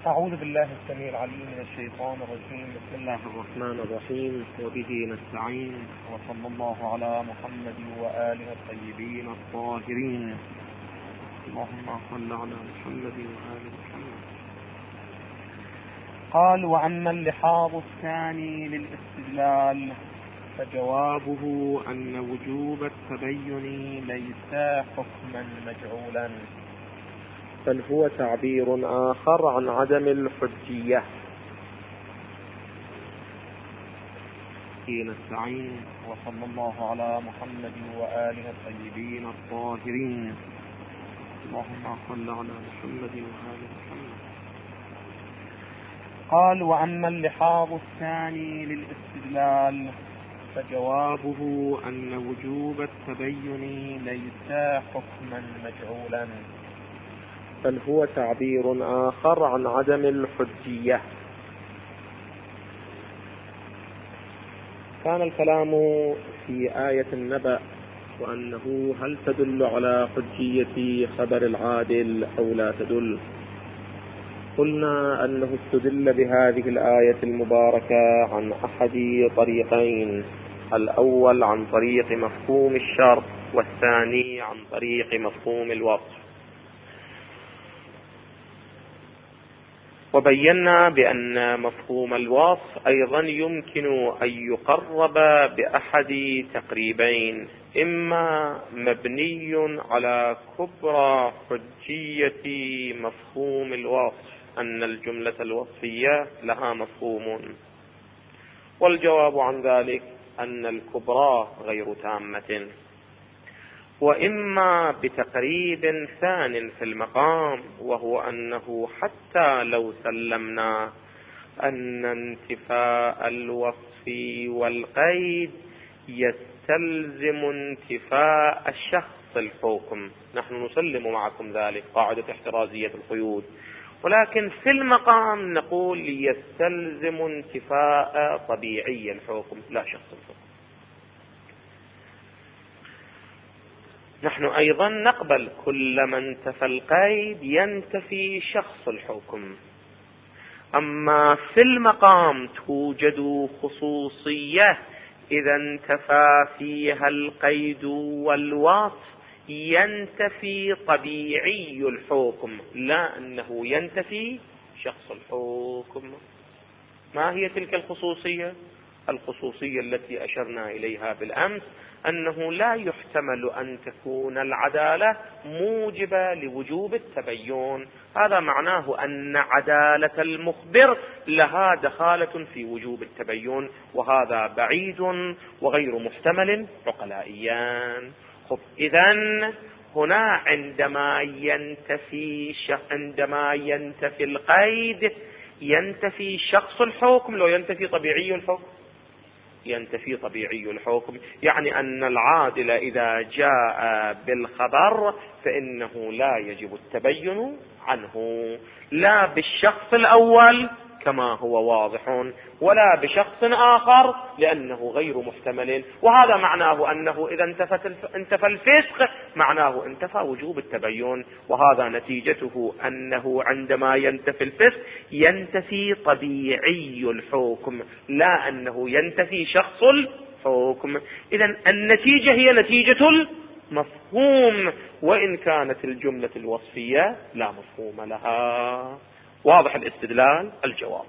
أعوذ بالله السميع العليم من الشيطان الرجيم. بسم الله الرحمن الرحيم، وبه نستعين، وصلى الله على محمد وآله الطيبين الطاهرين. اللهم صل على محمد وآل محمد. قال: وأما اللحاظ الثاني للاستدلال فجوابه أن وجوب التبين ليس حكما مجعولا، بل هو تعبير آخر عن عدم الحجية. نستعين، وصلى الله على محمد وآله الطيبين الطاهرين. اللهم صل على محمد وآل محمد. قال: وأما اللحاظ الثاني للاستدلال فجوابه أن وجوب التبين ليس حكما مجعولا، بل هو تعبير آخر عن عدم الحجية. كان الكلام في آية النبأ وأنه هل تدل على حجية خبر العادل أو لا تدل. قلنا أنه استدل بهذه الآية المباركة عن أحد طريقين: الأول عن طريق مفهوم الشرط، والثاني عن طريق مفهوم الوصف. وبينا بأن مفهوم الوصف أيضا يمكن أن يقرب بأحد تقريبين: إما مبني على كبرى حجية مفهوم الوصف أن الجملة الوصفية لها مفهوم، والجواب عن ذلك أن الكبرى غير تامة، وإما بتقريب ثان في المقام، وهو أنه حتى لو سلمنا أن انتفاء الوصف والقيد يستلزم انتفاء الشخص الحكم، نحن نسلم معكم ذلك قاعدة احترازية القيود، ولكن في المقام نقول يستلزم انتفاء طبيعي الحكم لا شخص الحكم. نحن أيضا نقبل كلما انتفى القيد ينتفي شخص الحكم، أما في المقام توجد خصوصية إذا انتفى فيها القيد والوصف ينتفي طبيعي الحكم، لا أنه ينتفي شخص الحكم. ما هي تلك الخصوصية؟ الخصوصية التي أشرنا إليها بالأمس، أنه لا يحتمل أن تكون العدالة موجبة لوجوب التبين. هذا معناه أن عدالة المخبر لها دخالة في وجوب التبين، وهذا بعيد وغير محتمل عقلائيا. إذن هنا عندما ينتفي القيد ينتفي شخص الحكم، لو ينتفي طبيعي الحكم ينتفي طبيعي الحكم، يعني أن العادل إذا جاء بالخبر فإنه لا يجب التبين عنه، لا بالشخص الأول كما هو واضح، ولا بشخص آخر لأنه غير محتمل. وهذا معناه أنه إذا انتفى الفسق معناه انتفى وجوب التبين، وهذا نتيجته أنه عندما ينتفي الفسق ينتفي طبيعي الحكم، لا أنه ينتفي شخص الحكم. إذن النتيجة هي نتيجة المفهوم، وإن كانت الجملة الوصفية لا مفهوم لها. واضح الاستدلال؟ الجواب: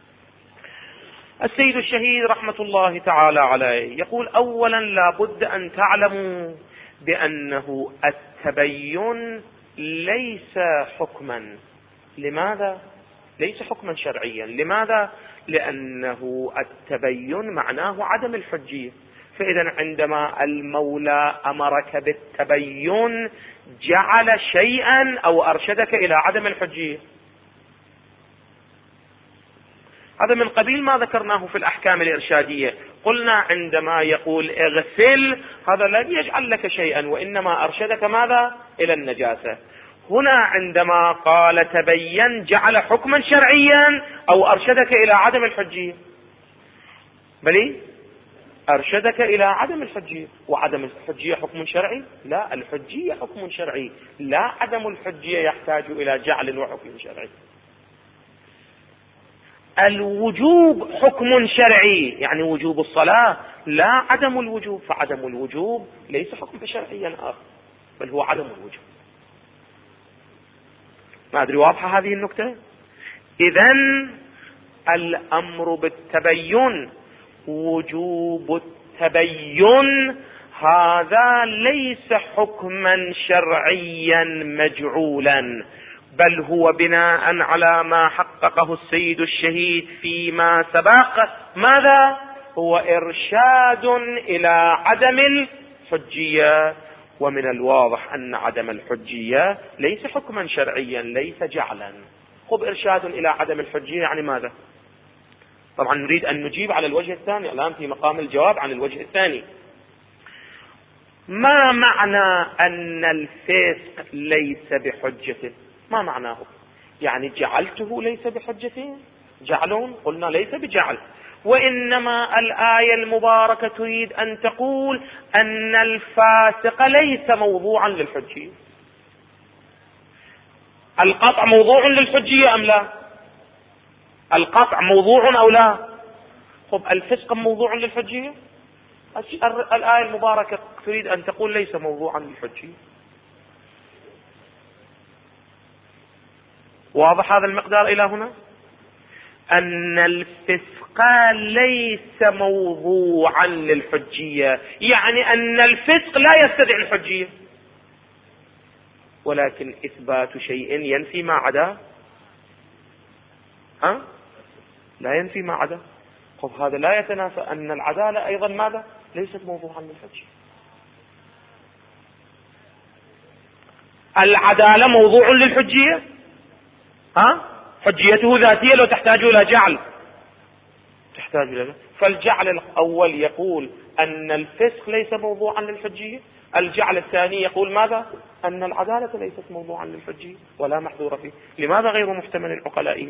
السيد الشهيد رحمة الله تعالى عليه يقول: أولا لابد أن تعلموا بأنه التبين ليس حكما. لماذا؟ ليس حكما شرعيا. لماذا؟ لأنه التبين معناه عدم الحجية، فإذا عندما المولى أمرك بالتبين جعل شيئا أو أرشدك إلى عدم الحجية. هذا من قبيل ما ذكرناه في الأحكام الإرشادية. قلنا عندما يقول اغسل هذا لن يجعل لك شيئا، وإنما أرشدك ماذا؟ إلى النجاسة. هنا عندما قال تبين جعل حكما شرعيا أو أرشدك إلى عدم الحجية؟ بل أرشدك إلى عدم الحجية، وعدم الحجية حكم شرعي؟ لا، الحجية حكم شرعي، لا عدم الحجية يحتاج إلى جعل وحكم شرعي. الوجوب حكم شرعي، يعني وجوب الصلاة، لا عدم الوجوب، فعدم الوجوب ليس حكم شرعيا آخر بل هو عدم الوجوب. ما أدري واضحة هذه النكتة؟ إذن الأمر بالتبين، وجوب التبين، هذا ليس حكما شرعيا مجعولا، بل هو بناء على ما حققه السيد الشهيد فيما سبق. ماذا؟ هو إرشاد إلى عدم الحجية، ومن الواضح أن عدم الحجية ليس حكما شرعيا، ليس جعلا. خب إرشاد إلى عدم الحجية يعني ماذا؟ طبعا نريد أن نجيب على الوجه الثاني الآن في مقام الجواب عن الوجه الثاني. ما معنى أن الفسق ليس بحجة؟ ما معناه؟ يعني جعلته ليس بحجة؟ جعل؟ قلنا ليس بجعل، وإنما الآية المباركة تريد أن تقول أن الفاسق ليس موضوعا للحجية. القطع موضوع للحجية أم لا؟ القطع موضوع أو لا؟ خب الفسق موضوع للحجية؟ الآية المباركة تريد أن تقول ليس موضوعا للحجية. واضح هذا المقدار إلى هنا؟ أن الفسق ليس موضوعا للحجية، يعني أن الفسق لا يستدعي الحجية، ولكن إثبات شيء ينفي ما عدا. لا ينفي ما عدا. طب هذا لا يتنافى أن العدالة أيضا ماذا؟ ليست موضوعا للحجية. العدالة موضوع للحجية، حجيته ذاتية لو تحتاج إلى جعل، تحتاج إلى. فالجعل الأول يقول أن الفسق ليس موضوعا للحجية، الجعل الثاني يقول ماذا؟ أن العدالة ليست موضوعا للحجية ولا محذور فيه. لماذا غير محتمل عقلائيا؟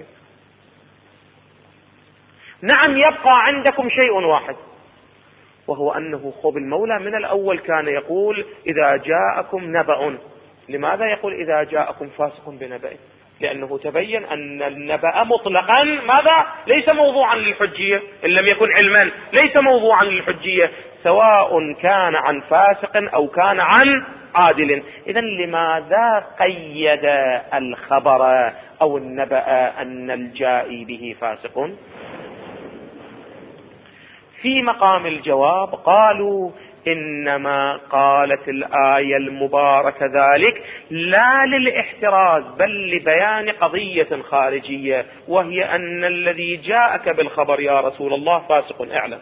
نعم، يبقى عندكم شيء واحد، وهو أنه خب المولى من الأول كان يقول إذا جاءكم نبأ. لماذا يقول إذا جاءكم فاسق بنبأ؟ لأنه تبين أن النبأ مطلقا ماذا؟ ليس موضوعا للحجية، إن لم يكن علما ليس موضوعا للحجية، سواء كان عن فاسق أو كان عن عادل. إذن لماذا قيد الخبر أو النبأ أن الجائي به فاسق؟ في مقام الجواب قالوا إنما قالت الآية المباركة ذلك لا للاحتراز بل لبيان قضية خارجية، وهي أن الذي جاءك بالخبر يا رسول الله فاسق، اعلم.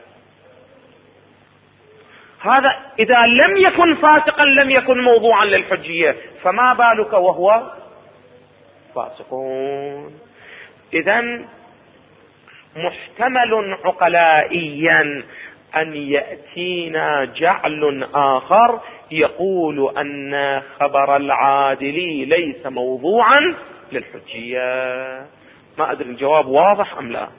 هذا إذا لم يكن فاسقا لم يكن موضوعا للحجية، فما بالك وهو فاسقون؟ إذن محتمل عقلائيا أن يأتينا جعل آخر يقول أن خبر العادل ليس موضوعا للحجية. ما أدري الجواب واضح أم لا؟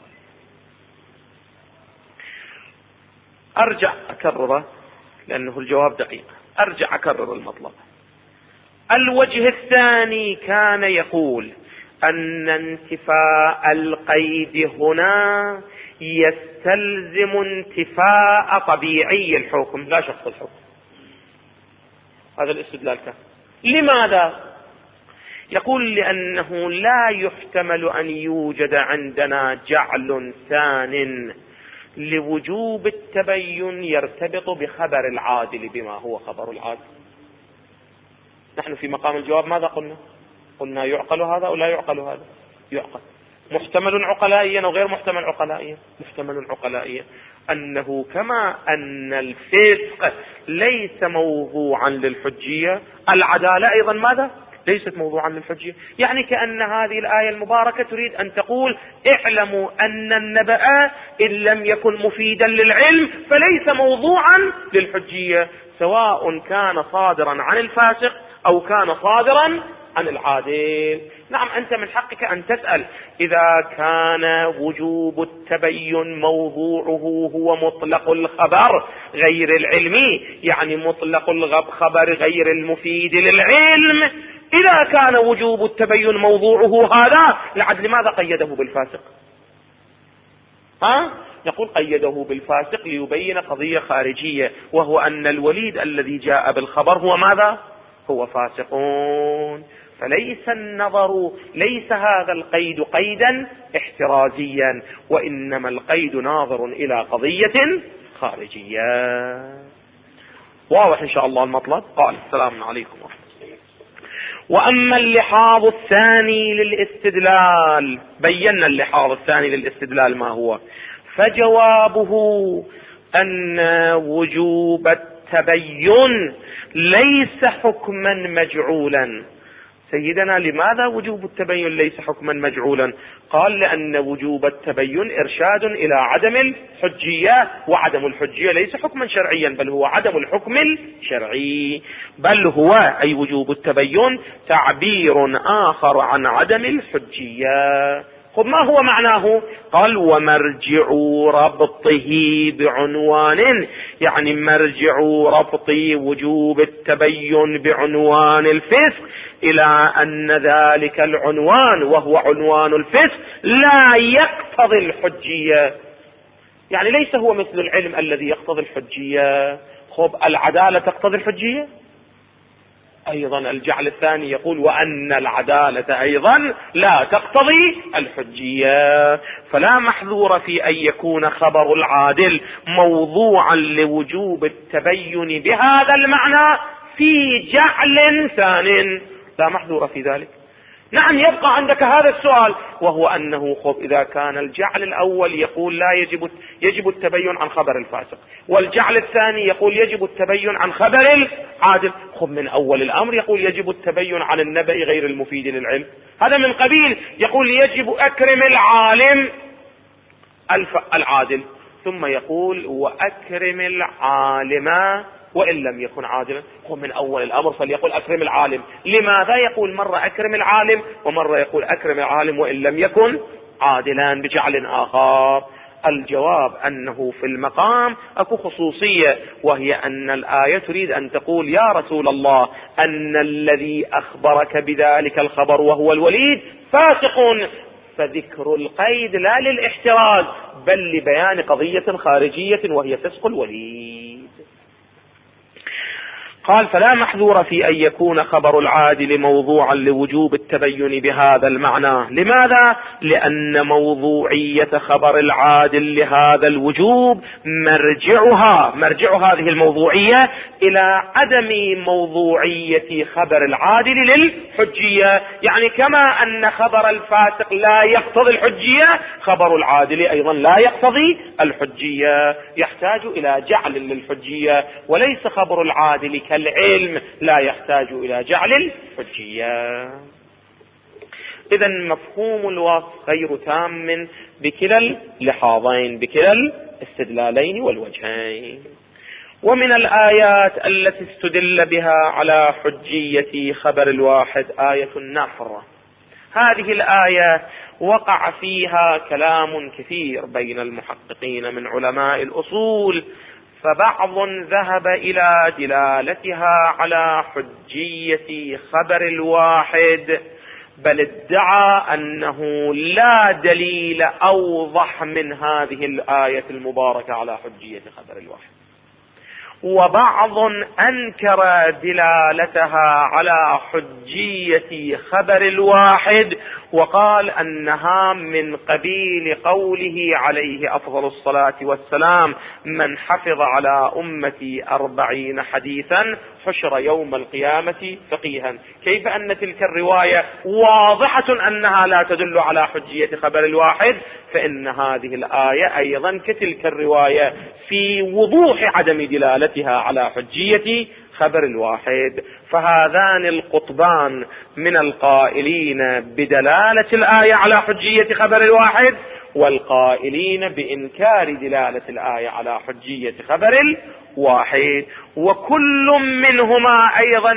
أرجع أكرره لأنه الجواب دقيق، أرجع أكرر المطلب. الوجه الثاني كان يقول أن انتفاء القيد هنا يستلزم انتفاء طبيعي الحكم لا شخص الحكم. هذا الاستدلال كان. لماذا؟ يقول لأنه لا يحتمل أن يوجد عندنا جعل ثان لوجوب التبين يرتبط بخبر العادل بما هو خبر العادل. نحن في مقام الجواب ماذا قلنا؟ قلنا يعقل هذا أو لا يعقل هذا؟ يعقل. محتمل عقلائيا وغير محتمل عقلائيا؟ محتمل عقلائيا. أنه كما أن الفسق ليس موضوعا للحجية، العدالة أيضا ماذا؟ ليست موضوعا للحجية. يعني كأن هذه الآية المباركة تريد أن تقول اعلموا أن النبأ إن لم يكن مفيدا للعلم فليس موضوعا للحجية، سواء كان صادرا عن الفاسق أو كان صادرا عن العادل. نعم، أنت من حقك أن تسأل إذا كان وجوب التبين موضوعه هو مطلق الخبر غير العلمي، يعني مطلق الخبر غير المفيد للعلم، إذا كان وجوب التبين موضوعه هذا لعد لماذا قيده بالفاسق؟ يقول قيده بالفاسق ليبين قضية خارجية، وهو أن الوليد الذي جاء بالخبر هو ماذا؟ هو فاسقون. فليس النظر، ليس هذا القيد قيدا احترازيا، وإنما القيد ناظر إلى قضية خارجية. واضح إن شاء الله المطلب. قال السلام عليكم ورحمة الله. وأما اللحاظ الثاني للاستدلال، بينا اللحاظ الثاني للاستدلال ما هو، فجوابه أن وجوب التبين ليس حكما مجعولا. سيدنا لماذا وجوب التبين ليس حكما مجعولا؟ قال لأن وجوب التبين إرشاد إلى عدم الحجية، وعدم الحجية ليس حكما شرعيا بل هو عدم الحكم الشرعي، بل هو أي وجوب التبين تعبير آخر عن عدم الحجية. خب ما هو معناه؟ قال ومرجع ربطه بعنوان، يعني مرجع ربط وجوب التبين بعنوان الفسق إلى أن ذلك العنوان وهو عنوان الفسق لا يقتضي الحجية. يعني ليس هو مثل العلم الذي يقتضي الحجية. خب العدالة تقتضي الحجية أيضا. الجعل الثاني يقول وأن العدالة أيضا لا تقتضي الحجية. فلا محذور في أن يكون خبر العادل موضوعا لوجوب التبين بهذا المعنى في جعل ثان، لا محذور في ذلك. نعم يبقى عندك هذا السؤال، وهو أنه خب إذا كان الجعل الأول يقول لا يجب التبين عن خبر الفاسق، والجعل الثاني يقول يجب التبين عن خبر العادل، خب من أول الأمر يقول يجب التبين عن النبأ غير المفيد للعلم، هذا من قبيل يقول يجب أكرم العالم العادل، ثم يقول وأكرم العالم وإن لم يكن عادلا. هو من أول الأمر فليقول أكرم العالم. لماذا يقول مرة أكرم العالم ومرة يقول أكرم العالم وإن لم يكن عادلا بجعل آخر؟ الجواب أنه في المقام أكو خصوصية، وهي أن الآية تريد أن تقول يا رسول الله أن الذي أخبرك بذلك الخبر وهو الوليد فاسق، فذكر القيد لا للاحتراز بل لبيان قضية خارجية وهي فسق الوليد. قال فلا محذور في أن يكون خبر العادل موضوعا لوجوب التبين بهذا المعنى. لماذا؟ لأن موضوعية خبر العادل لهذا الوجوب مرجع هذه الموضوعية إلى عدم موضوعية خبر العادل للحجية. يعني كما أن خبر الفاسق لا يقتضي الحجية، خبر العادل أيضا لا يقتضي الحجية، يحتاج إلى جعل للحجية، وليس خبر العادل العلم لا يحتاج إلى جعل الحجية. إذا مفهوم الوصف غير تام بكلا اللحاظين، بكلا الاستدلالين والوجهين. ومن الآيات التي استدل بها على حجية خبر الواحد آية النفر. هذه الآية وقع فيها كلام كثير بين المحققين من علماء الأصول، فبعض ذهب إلى دلالتها على حجية خبر الواحد، بل ادعى أنه لا دليل أوضح من هذه الآية المباركة على حجية خبر الواحد، وبعض أنكر دلالتها على حجية خبر الواحد وقال أنها من قبيل قوله عليه أفضل الصلاة والسلام من حفظ على أمتي 40 حديثا حشر يوم القيامة فقيها. كيف أن تلك الرواية واضحة أنها لا تدل على حجية خبر الواحد، فإن هذه الآية أيضا كتلك الرواية في وضوح عدم دلالتها على حجية خبر الواحد. فهذان القطبان من القائلين بدلالة الآية على حجية خبر الواحد، والقائلين بإنكار دلالة الآية على حجية خبر الواحد، وكل منهما أيضا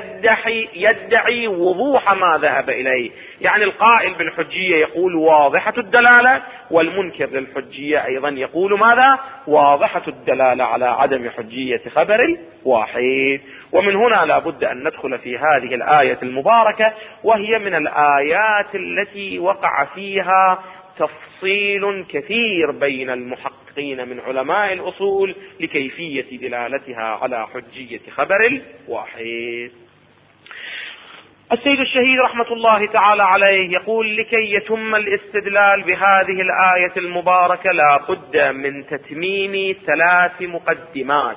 يدعي وضوح ما ذهب إليه. يعني القائل بالحجية يقول واضحة الدلالة، والمنكر للحجية أيضا يقول ماذا؟ واضحة الدلالة على عدم حجية خبر الواحد. ومن هنا لا بد أن ندخل في هذه الآية المباركة، وهي من الآيات التي وقع فيها تفصيل كثير بين المحققين من علماء الأصول لكيفية دلالتها على حجية خبر الواحد. السيد الشهيد رحمة الله تعالى عليه يقول: لكي يتم الاستدلال بهذه الآية المباركة لا بد من تتميم 3 مقدمات.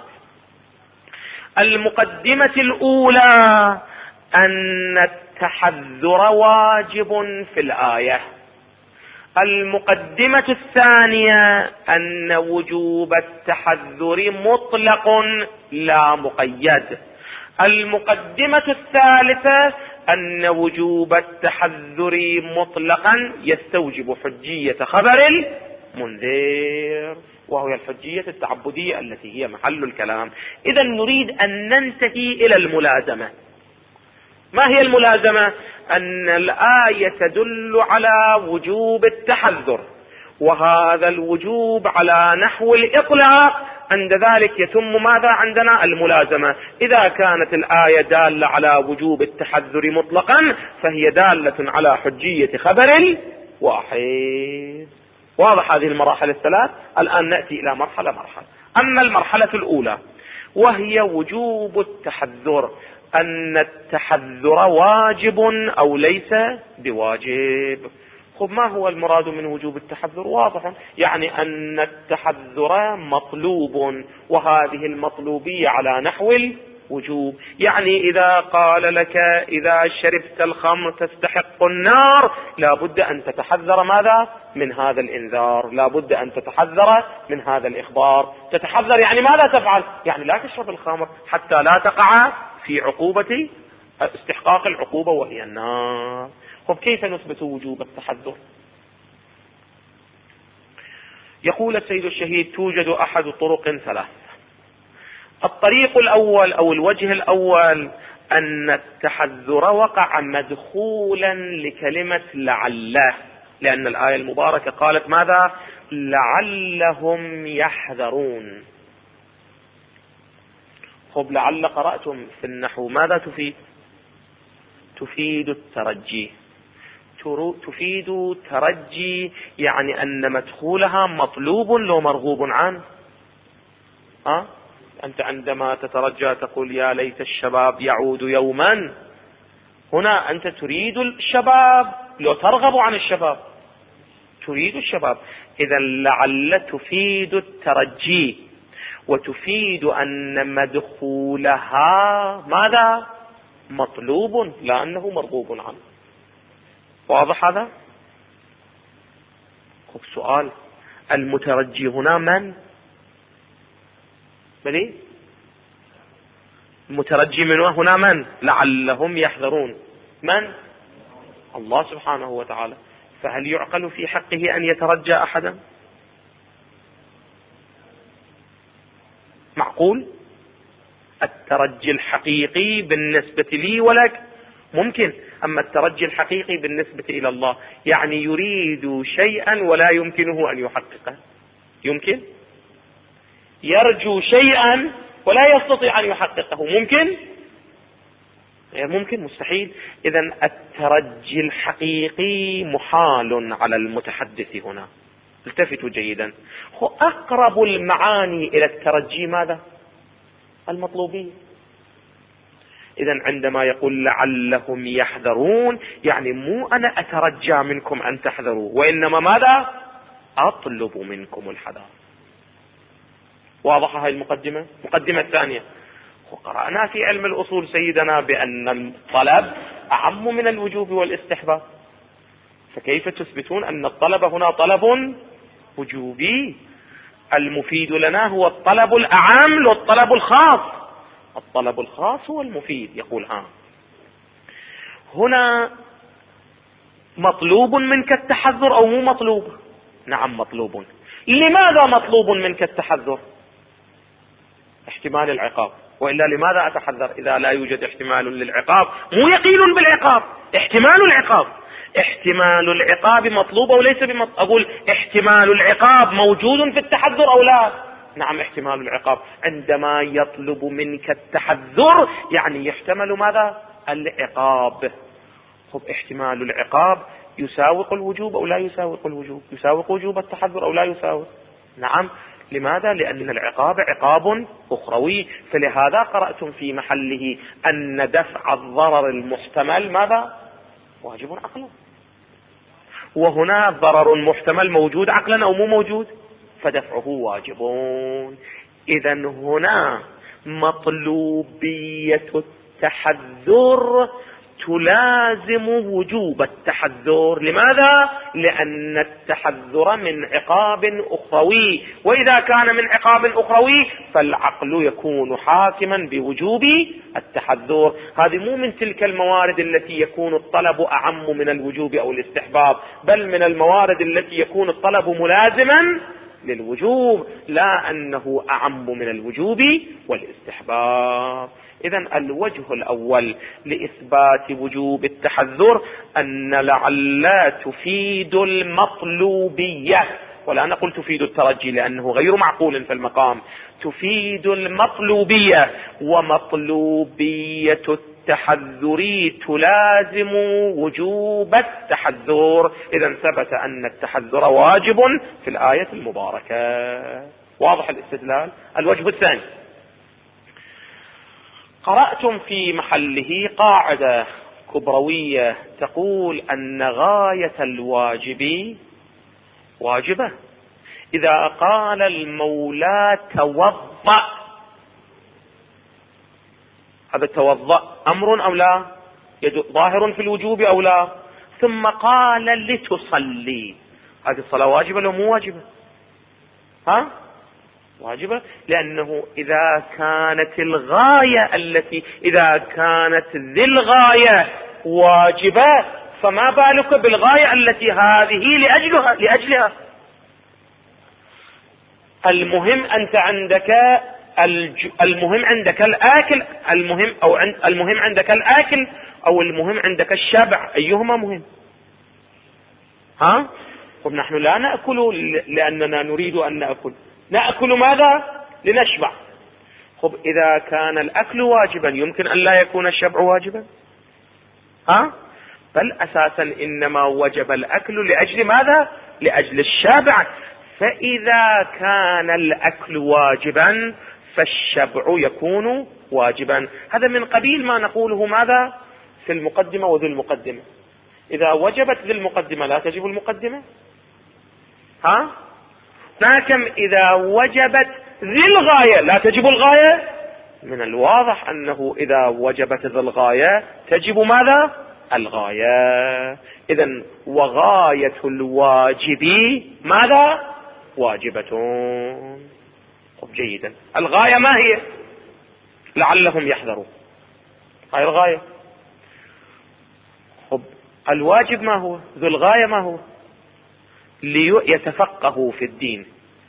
المقدمة الأولى أن التحذر واجب في الآية. المقدمة الثانية أن وجوب التحذر مطلق لا مقيد. المقدمة الثالثة أن وجوب التحذر مطلقا يستوجب حجية خبر المنذر، وهي الحجية التعبدية التي هي محل الكلام. إذا نريد أن ننتهي إلى الملازمة. ما هي الملازمة؟ أن الآية تدل على وجوب التحذر، وهذا الوجوب على نحو الإطلاق. عند ذلك يتم ماذا عندنا؟ الملازمة. إذا كانت الآية دالة على وجوب التحذر مطلقا فهي دالة على حجية خبر واحد. واضح هذه المراحل الثلاث؟ الآن نأتي إلى مرحلة. أما المرحلة الأولى وهي وجوب التحذر، أن التحذر واجب أو ليس بواجب. خب ما هو المراد من وجوب التحذر؟ واضح، يعني أن التحذر مطلوب، وهذه المطلوبية على نحو الوجوب. يعني إذا قال لك إذا شربت الخمر تستحق النار، لا بد أن تتحذر ماذا؟ من هذا الإنذار، لا بد أن تتحذر من هذا الإخبار. تتحذر يعني ماذا تفعل؟ يعني لا تشرب الخمر حتى لا تقع في عقوبة استحقاق العقوبة وهي النار. طب كيف نثبت وجوب التحذر؟ يقول السيد الشهيد: توجد أحد طرق 3. الطريق الأول أو الوجه الأول أن التحذر وقع مدخولا لكلمة لعله، لأن الآية المباركة قالت ماذا؟ لعلهم يحذرون. خب لعل قرأتم في النحو ماذا تفيد؟ تفيد الترجي. تفيد ترجي، يعني أن مدخولها مطلوب لو مرغوب عنه. أنت عندما تترجى تقول يا ليت الشباب يعود يوما، هنا أنت تريد الشباب، لو ترغب عن الشباب تريد الشباب. إذا لعل تفيد الترجي، وتفيد أن مدخولها ماذا؟ مطلوب لا أنه مرغوب عنه. واضح هذا؟ سؤال: المترجي هنا من؟ بلي المترجي من هنا من؟ لعلهم يحذرون. من؟ الله سبحانه وتعالى. فهل يعقل في حقه أن يترجى أحدا؟ معقول؟ الترجي الحقيقي بالنسبة لي ولك ممكن، أما الترجي الحقيقي بالنسبة إلى الله يعني يريد شيئا ولا يمكنه أن يحققه. يمكن؟ يرجو شيئا ولا يستطيع أن يحققه. ممكن؟ غير ممكن، مستحيل. إذن الترجي الحقيقي محال على المتحدث هنا. التفتوا جيدا، أقرب المعاني إلى الترجي ماذا؟ المطلوبين. إذن عندما يقول لعلهم يحذرون يعني مو أنا أترجى منكم أن تحذروا، وإنما ماذا؟ أطلب منكم الحذر. واضحة هاي المقدمة؟ المقدمة الثانية: وقرأنا في علم الأصول سيدنا بأن الطلب أعم من الوجوب والاستحباب، فكيف تثبتون أن الطلب هنا طلب وجوبي؟ المفيد لنا هو الطلب الأعم والطلب الخاص. الطلب الخاص هو المفيد. يقول هنا مطلوب منك التحذر أو مو مطلوب؟ نعم مطلوب. لماذا مطلوب منك التحذر؟ احتمال العقاب، وإلا لماذا أتحذر إذا لا يوجد احتمال للعقاب؟ مو يقين بالعقاب، احتمال العقاب. احتمال العقاب مطلوب أو ليس بمطلوب؟ أقول احتمال العقاب موجود في التحذر أو لا؟ نعم احتمال العقاب. عندما يطلب منك التحذر يعني يحتمل ماذا؟ العقاب. خب احتمال العقاب يساوق الوجوب أو لا يساوق الوجوب، يساوق وجوب التحذر أو لا يساوق. نعم. لماذا؟ لأن العقاب عقاب أخروي، فلهذا قرأتم في محله أن دفع الضرر المحتمل ماذا؟ واجب عقلا. وهنا ضرر محتمل موجود عقلا أو مو موجود، فدفعه واجبون. إذا هنا مطلوبية التحذر تلازم وجوب التحذر. لماذا؟ لأن التحذر من عقاب أخروي، وإذا كان من عقاب أخروي فالعقل يكون حاكما بوجوب التحذر. هذه مو من تلك الموارد التي يكون الطلب أعم من الوجوب أو الاستحباب، بل من الموارد التي يكون الطلب ملازما للوجوب، لا أنه أعم من الوجوب والاستحباب. إذن الوجه الأول لإثبات وجوب التحذر أن لعل تفيد المطلوبية، ولا نقول تفيد الترجي لأنه غير معقول في المقام، تفيد المطلوبية، ومطلوبية التحذر تلازم وجوب التحذر. إذن ثبت أن التحذر واجب في الآية المباركة. واضح الاستدلال؟ الوجه الثاني، قرأتم في محله قاعدة كبروية تقول أن غاية الواجب واجبة. إذا قال المولى توضأ، هذا توضأ أمر أو لا؟ ظاهر في الوجوب أو لا؟ ثم قال لتصلي، هذه الصلاة واجبة لو مو واجبة؟ واجبة، لأنه إذا كانت الغاية إذا كانت ذي الغاية واجبة، فما بالك بالغاية التي هذه لأجلها. المهم أنت عندك المهم عندك الآكل، المهم عندك الآكل أو المهم عندك الشبع، أيهما مهم؟ طب نحن لا نأكل لأننا نريد أن نأكل ماذا؟ لنشبع. طب إذا كان الأكل واجبا يمكن أن لا يكون الشبع واجبا؟ بل أساسا إنما وجب الأكل لأجل ماذا؟ لأجل الشبع. فإذا كان الأكل واجبا فالشبع يكون واجبا. هذا من قبيل ما نقوله ماذا في المقدمة وذي المقدمة. إذا وجبت ذي المقدمة لا تجب المقدمة. لكن إذا وجبت ذي الغاية لا تجب الغاية. من الواضح أنه إذا وجبت ذي الغاية تجب ماذا؟ الغاية. إذن وغاية الواجب ماذا؟ واجبة. طب جيدا، الغاية ما هي؟ لعلهم يحذرون، هاي الغاية. طب الواجب ما هو؟ ذو الغاية ما هو؟ ليتفقهوا في الدين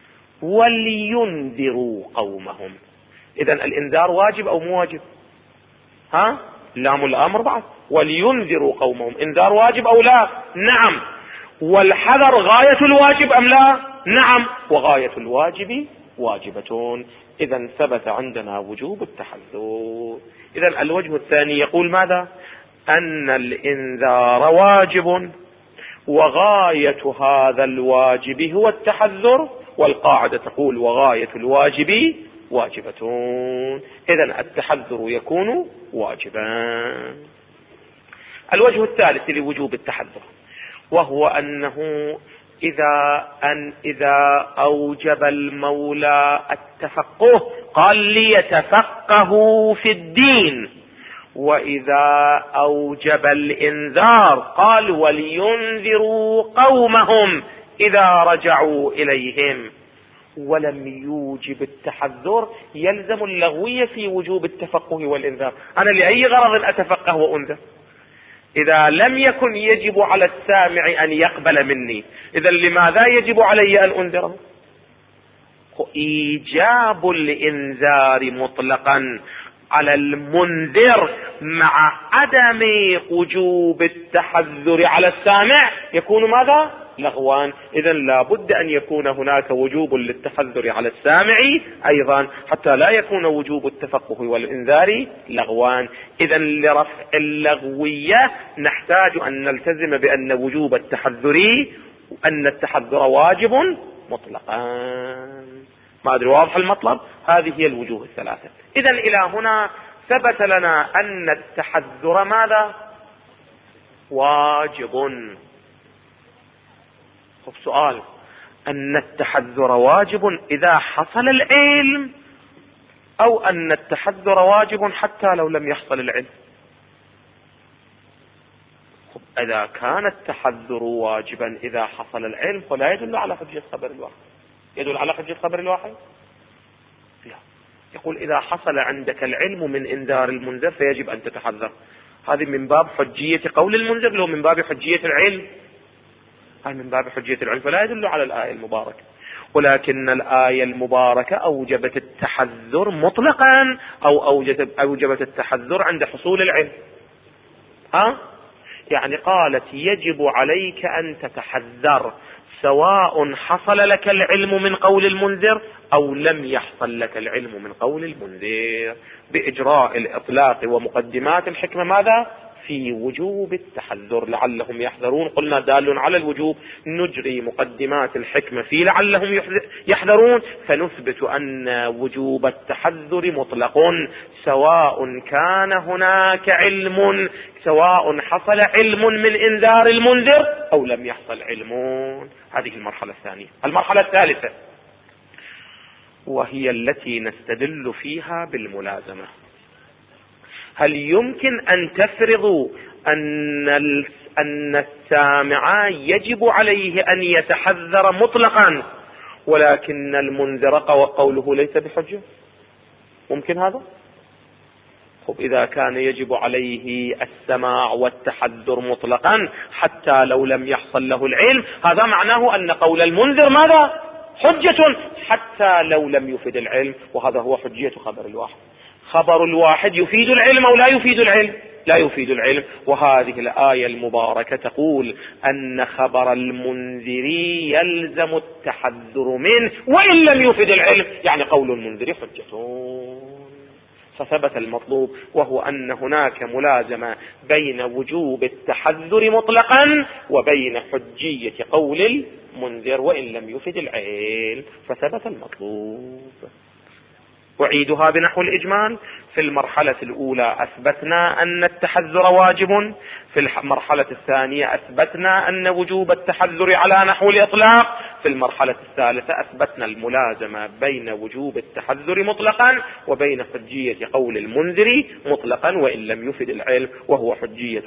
ولينذروا قومهم. إذن الإنذار واجب أو مو واجب؟ لام الأمر بعد. ولينذروا قومهم، إنذار واجب أو لا؟ نعم. والحذر غاية الواجب أم لا؟ نعم. وغاية الواجب واجبة. إذن ثبت عندنا وجوب التحذر. إذن الوجه الثاني يقول ماذا؟ أن الإنذار واجب، وغاية هذا الواجب هو التحذر، والقاعدة تقول وغاية الواجب واجبة. إذن التحذر يكون واجبا. الوجه الثالث لوجوب التحذر وهو أنه إذا أوجب المولى التفقه قال ليتفقهوا في الدين، وإذا أوجب الإنذار قال ولينذروا قومهم إذا رجعوا إليهم. ولم يوجب التحذر يلزم اللغوية في وجوب التفقه والإنذار. أنا لأي غرض أتفقه وأنذر؟ إذا لم يكن يجب على السامع أن يقبل مني، إذا لماذا يجب علي أن أنذره؟ إيجاب الإنذار مطلقا على المنذر مع عدم وجوب التحذر على السامع يكون ماذا؟ لغوان. إذن لا بد أن يكون هناك وجوب للتحذر على السامع أيضا حتى لا يكون وجوب التفقه والإنذار لغوان. إذن لرفع اللغوية نحتاج أن نلتزم بأن وجوب التحذر أن التحذر واجب مطلقا. ما أدري واضح المطلب؟ هذه هي الوجوه الثلاثة. إذن إلى هنا ثبت لنا أن التحذر ماذا؟ واجب. سؤال: أن التحذر واجب إذا حصل العلم أو أن التحذر واجب حتى لو لم يحصل العلم؟ إذا كان التحذر واجبا إذا حصل العلم فلا يدل على حجية خبر الواحد. يدل على حجية خبر الواحد؟ لا. يقول إذا حصل عندك العلم من إنذار المنذر فيجب أن تتحذر. هذه من باب حجية قول المنذر لو من باب حجية العلم؟ هذا من باب حجية العلم فلا يدل على الآية المباركة. ولكن الآية المباركة أوجبت التحذر مطلقا أو أوجبت التحذر عند حصول العلم. يعني قالت يجب عليك أن تتحذر سواء حصل لك العلم من قول المنذر أو لم يحصل لك العلم من قول المنذر، بإجراء الإطلاق ومقدمات الحكمة ماذا؟ في وجوب التحذر لعلهم يحذرون. قلنا دال على الوجوب، نجري مقدمات الحكمة في لعلهم يحذرون، فنثبت أن وجوب التحذر مطلق سواء كان هناك علم، سواء حصل علم من إنذار المنذر أو لم يحصل علم. هذه المرحلة الثانية. المرحلة الثالثة وهي التي نستدل فيها بالملازمة. هل يمكن أن تفرضوا أن السامع يجب عليه أن يتحذر مطلقا ولكن المنذر قوله ليس بحجة؟ ممكن هذا؟ إذا كان يجب عليه السماع والتحذر مطلقا حتى لو لم يحصل له العلم، هذا معناه أن قول المنذر ماذا؟ حجة حتى لو لم يفيد العلم، وهذا هو حجية خبر الواحد. خبر الواحد يفيد العلم أو لا يفيد العلم؟ لا يفيد العلم. وهذه الآية المباركة تقول أن خبر المنذر يلزم التحذر منه وإن لم يفيد العلم، يعني قول المنذر حجة. فثبت المطلوب، وهو أن هناك ملازمة بين وجوب التحذر مطلقا وبين حجية قول المنذر وإن لم يفيد العلم، فثبت المطلوب. أعيدها بنحو الإجمال. في المرحلة الأولى أثبتنا أن التحذر واجب، في المرحلة الثانية أثبتنا أن وجوب التحذر على نحو الإطلاق، في المرحلة الثالثة أثبتنا الملازمة بين وجوب التحذر مطلقا وبين حجية قول المنذر مطلقا وإن لم يفد العلم، وهو حجية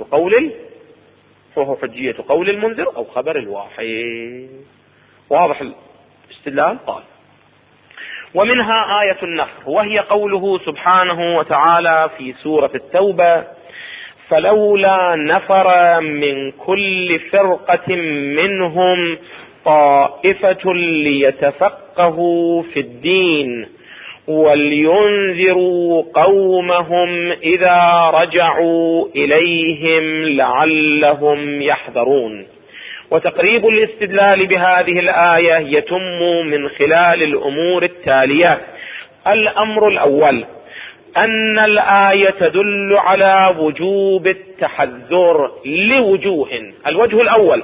قول المنذر أو خبر الواحد. واضح الاستدلال؟ قال: ومنها آية النصر، وهي قوله سبحانه وتعالى في سورة التوبة: فلولا نفر من كل فرقة منهم طائفة ليتفقهوا في الدين ولينذروا قومهم إذا رجعوا إليهم لعلهم يحذرون. وتقريب الاستدلال بهذه الآية يتم من خلال الأمور التالية. الأمر الأول أن الآية تدل على وجوب التحذر لوجوه. الوجه الأول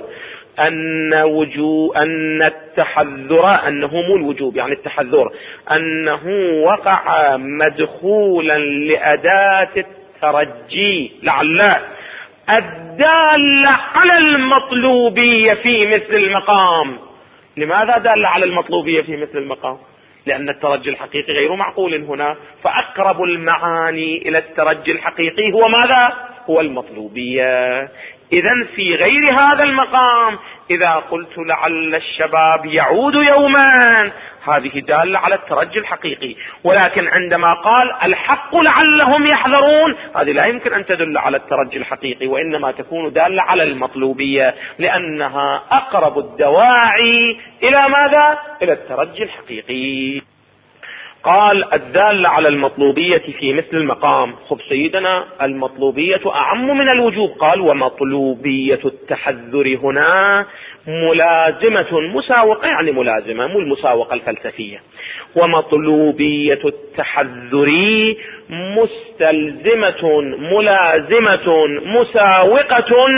أن التحذر أنه مو الوجوب، يعني التحذر أنه وقع مدخولا لأداة الترجي لعله الدالة على المطلوبية في مثل المقام. لماذا دال على المطلوبية في مثل المقام؟ لأن الترجي الحقيقي غير معقول هنا، فأقرب المعاني إلى الترجي الحقيقي هو ماذا؟ هو المطلوبية. إذن في غير هذا المقام إذا قلت لعل الشباب يعود يوما، هذه دالة على الترجي الحقيقي. ولكن عندما قال الحق لعلهم يحذرون، هذه لا يمكن أن تدل على الترجي الحقيقي، وإنما تكون دالة على المطلوبية، لأنها أقرب الدواعي إلى ماذا؟ إلى الترجي الحقيقي. قال الدالة على المطلوبية في مثل المقام. خب سيدنا، المطلوبية أعم من الوجوب. قال ومطلوبية التحذر هنا ملازمة مساوقة، يعني ملازمة مو المساوقة الفلسفية. ومطلوبية التحذر مستلزمة ملازمة مساوقة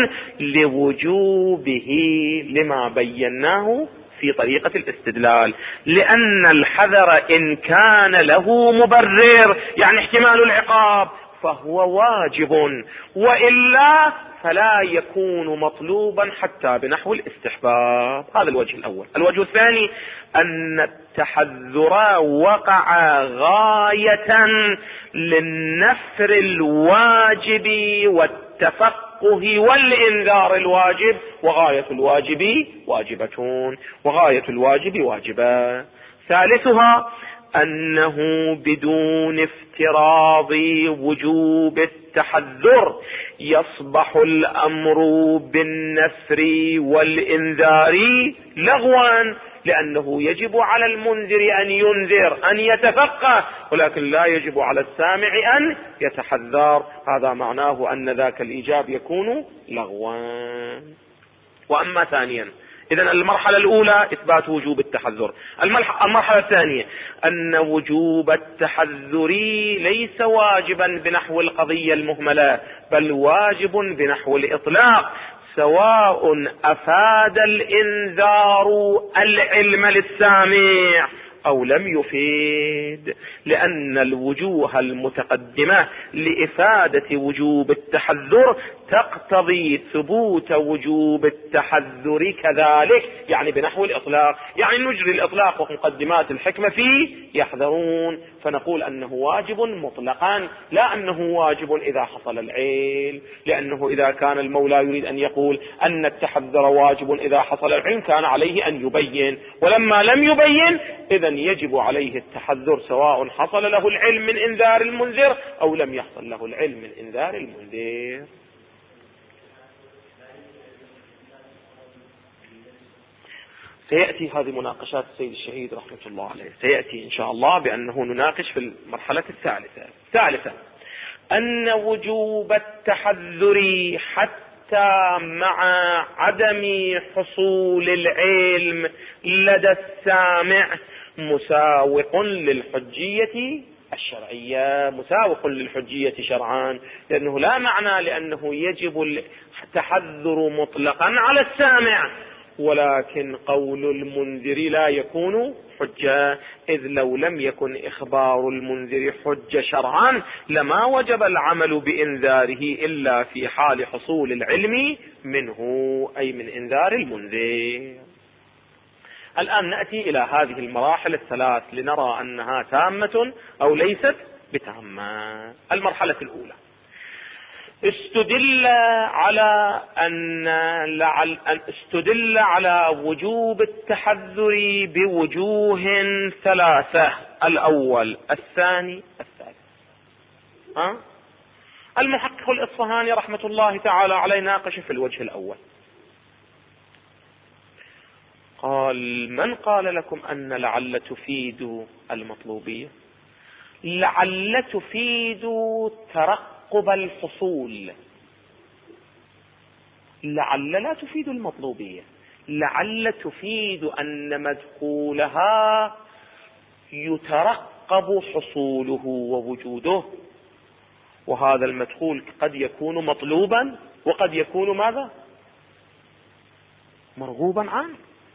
لوجوبه لما بيناه في طريقة الاستدلال، لأن الحذر إن كان له مبرر يعني احتمال العقاب فهو واجب، وإلا فلا يكون مطلوبا حتى بنحو الاستحباب. هذا الوجه الأول. الوجه الثاني أن التحذر وقع غاية للنفر الواجب والتفقه والإنذار الواجب، وغاية الواجب واجبة وغاية الواجب واجبة. ثالثها أنه بدون افتراض وجوب التحذر يصبح الأمر بالنفر والإنذار لغوا، لأنه يجب على المنذر أن ينذر أن يتفقه، ولكن لا يجب على السامع أن يتحذر. هذا معناه أن ذاك الإيجاب يكون لغوا. وأما ثانيا، إذن المرحلة الأولى إثبات وجوب التحذر. المرحلة الثانية أن وجوب التحذر ليس واجبا بنحو القضية المهملة، بل واجب بنحو الإطلاق، سواء أفاد الإنذار العلم للسامع أو لم يفيد، لأن الوجوه المتقدمة لإفادة وجوب التحذر تقتضي ثبوت وجوب التحذر كذلك، يعني بنحو الإطلاق، يعني نجري الإطلاق ومقدمات الحكمة فيه يحذرون، فنقول أنه واجب مطلقا، لا أنه واجب إذا حصل العلم، لأنه إذا كان المولى يريد أن يقول أن التحذر واجب إذا حصل العلم كان عليه أن يبين، ولما لم يبين إذن يجب عليه التحذر سواء حصل له العلم من إنذار المنذر أو لم يحصل له العلم من إنذار المنذر. سيأتي هذه مناقشات السيد الشهيد رحمة الله عليه، سيأتي إن شاء الله بأنه نناقش في المرحلة الثالثة. ثالثا أن وجوب التحذر حتى مع عدم حصول العلم لدى السامع مساوق للحجية الشرعية، مساوق للحجية شرعا، لأنه لا معنى لأنه يجب التحذر مطلقا على السامع، ولكن قول المنذر لا يكون حجة، إذ لو لم يكن إخبار المنذر حجة شرعا لما وجب العمل بإنذاره إلا في حال حصول العلم منه، أي من إنذار المنذر. الآن نأتي إلى هذه المراحل الثلاث لنرى أنها تامة أو ليست بتامة. المرحلة الأولى استدل على وجوب التحذر بوجوه ثلاثة، الأول الثاني الثالث. المحقق الإصفهاني رحمة الله تعالى عليه ناقش في الوجه الأول، قال: من قال لكم أن لعل تفيد المطلوبية؟ لعل تفيد ترقب الحصول، لعل لا تفيد المطلوبية، لعل تفيد أن مدخولها يترقب حصوله ووجوده، وهذا المدخول قد يكون مطلوبا وقد يكون ماذا؟ مرغوبا عنه.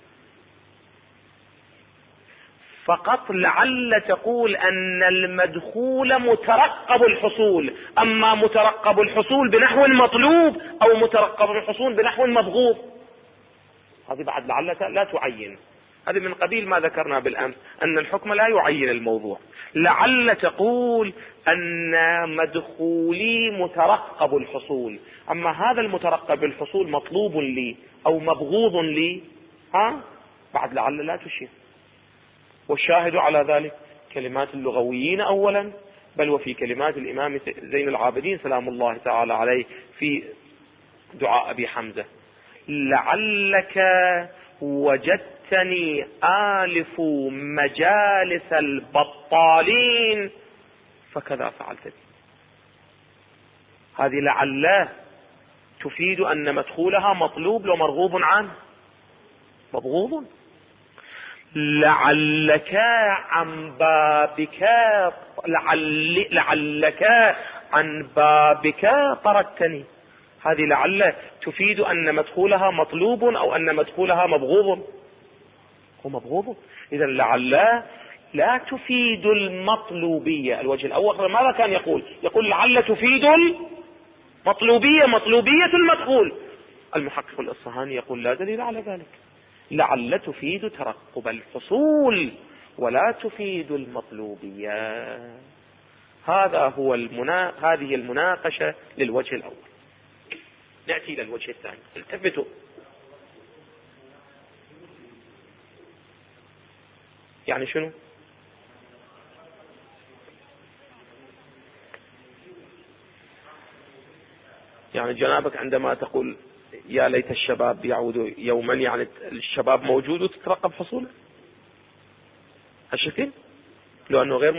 فقط لعل تقول أن المدخول مترقب الحصول، أما مترقب الحصول بنحو المطلوب أو مترقب الحصول بنحو المبغوض، هذه بعد لعل لا تعين، هذه من قبيل ما ذكرنا بالأمس أن الحكم لا يعين الموضوع. لعل تقول أن مدخولي مترقب الحصول، أما هذا المترقب الحصول مطلوب لي أو مبغوض لي، بعد لعل لا تشير. والشاهد على ذلك كلمات اللغويين أولا، بل وفي كلمات الإمام زين العابدين سلام الله تعالى عليه في دعاء أبي حمزة: لعلك وجدتني آلف مجالس البطالين فكذا فعلت بي. هذه لعل تفيد أن مدخولها مطلوب ومرغوب عنه، مبغوض. لعلك عن بابك لعلك عن بابك طردتني. هذه لعل تفيد أن مدخولها مطلوب أو أن مدخولها مبغوض. هو مبغوض. إذا لعل لا تفيد المطلوبية. الوجه الأول ماذا كان يقول؟ يقول لعل تفيد المطلوبية، مطلوبية المدخول. المحقق الإصفهاني يقول لا دليل على ذلك. لعل تفيد ترقب الحصول ولا تفيد المطلوبية. هذه المناقشة للوجه الأول. نأتي إلى الوجه الثاني. التفتوا. يعني شنو؟ يعني جنابك عندما تقول يا ليت الشباب يعودوا يوما، يعني الشباب موجود وتترقب حصوله هالشكل، لو أنه غير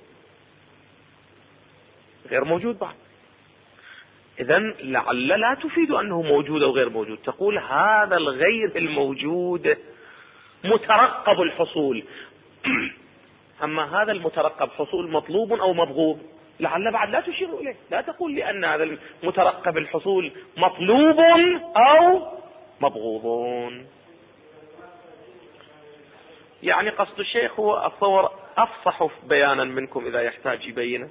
موجود بعد. إذن لعل لا تفيد أنه موجود أو غير موجود، تقول هذا الغير الموجود مترقب الحصول. أما هذا المترقب حصول مطلوب أو مبغوض، لعل بعد لا تشير إليه. لا تقول لأن هذا المترقب الحصول مطلوب أو مبغوض. يعني قصد الشيخ هو أتصور أفصح بيانا منكم إذا يحتاج يبينه.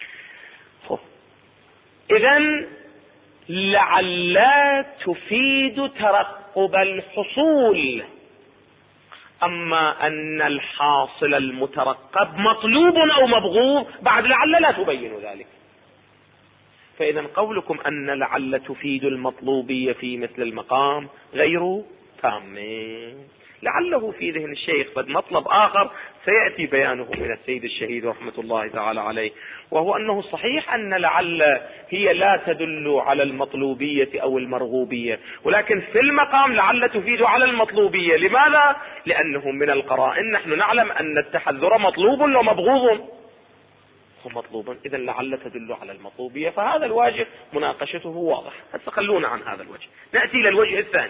إذن لعل تفيد ترقب الحصول، أما أن الحاصل المترقب مطلوب أو مبغوض بعد لعل لا تبين ذلك. فإذا قولكم أن لعل تفيد المطلوبية في مثل المقام غير تام. لعله في ذهن الشيخ قد مطلب آخر سيأتي بيانه من السيد الشهيد رحمة الله تعالى عليه، وهو أنه صحيح أن لعل هي لا تدل على المطلوبية أو المرغوبية، ولكن في المقام لعل تفيد على المطلوبية. لماذا؟ لأنه من القرائن نحن نعلم أن التحذر مطلوب ومبغوض. هو مطلوب، إذا لعل تدل على المطلوبية، فهذا الواجب مناقشته واضح. هسه خلونا عن هذا الوجه، نأتي إلى الوجه الثاني.